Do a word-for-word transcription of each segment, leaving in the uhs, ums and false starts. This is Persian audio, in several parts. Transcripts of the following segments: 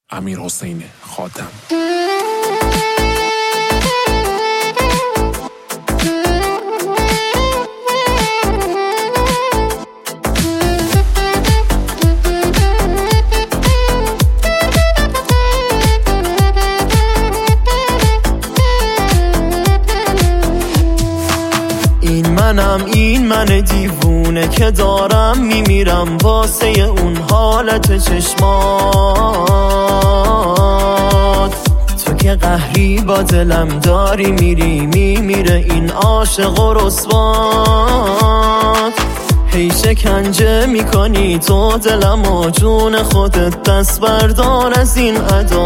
امیرحسین خاتم. منم این من دیوونه که دارم میمیرم واسه اون حالت چشمات. تو که قهری با دلم داری میری میمیره این عاشق و رسوات. هی شکنجه میکنی تو دلم و جون خودت، دست بردار از این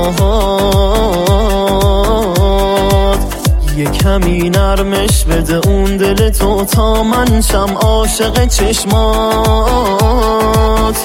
اداهات. یه کمی نرمش بده اون دل تو تا من شم عاشق چشمات.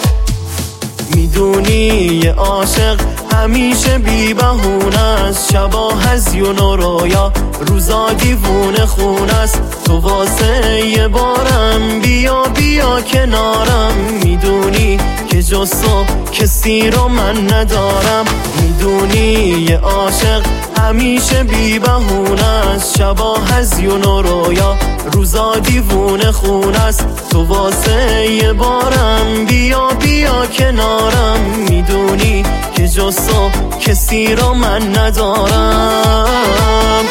میدونی یه عاشق همیشه بی بهونه است، شبا هزیون و رویا روزا دیوونه خونه است. تو واسه یه بارم بیا بیا کنارم، میدونی که جز تو کسی رو من ندارم. میدونی یه عاشق همیشه بی بهونه است، شبا هزیون و رویا روزا دیوونه خونه است. تو واسه یه بارم بیا بیا کنارم، میدونی که جز تو کسی رو من ندارم.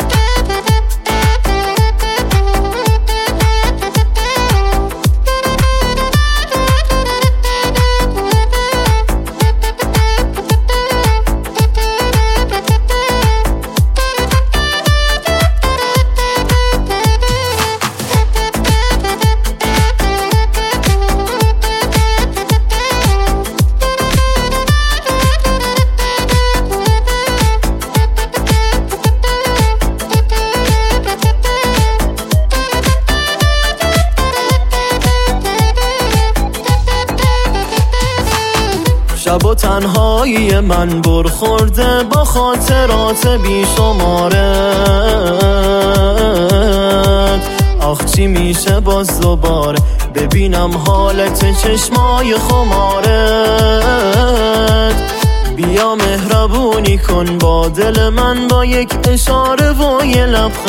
شب و تنهایی من برخورده با خاطرات بی شمارت. آخ چی میشه باز دوباره ببینم حالت چشمای خمارت. بیا مهربونی کن با دل من با یک اشاره و یه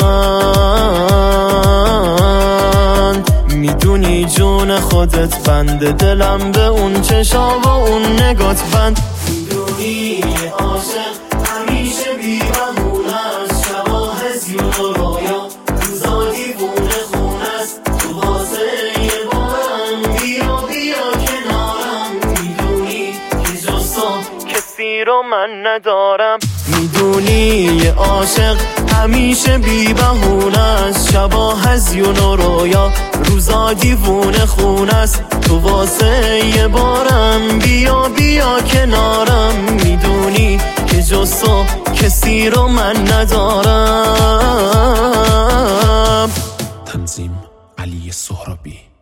لبخند. میدونی جون خودت بنده دلم به اون چشا و اون نگات بند. میدونی یه عاشق همیشه بی بهونه است، شبا هزیون و رویا روزا دیوونه خونه است. تو واسه یه بارم بیا بیا کنارم، میدونی که جز تو کسی رو من ندارم. میدونی یه عاشق همیشه بی بهونه است، شبا هزیون و رویا روزا دیوونه خونه است. تو واسه یه بارم بیا بیا کنارم، میدونی که جز تو کسی رو من ندارم. تنظیم علی سهرابی.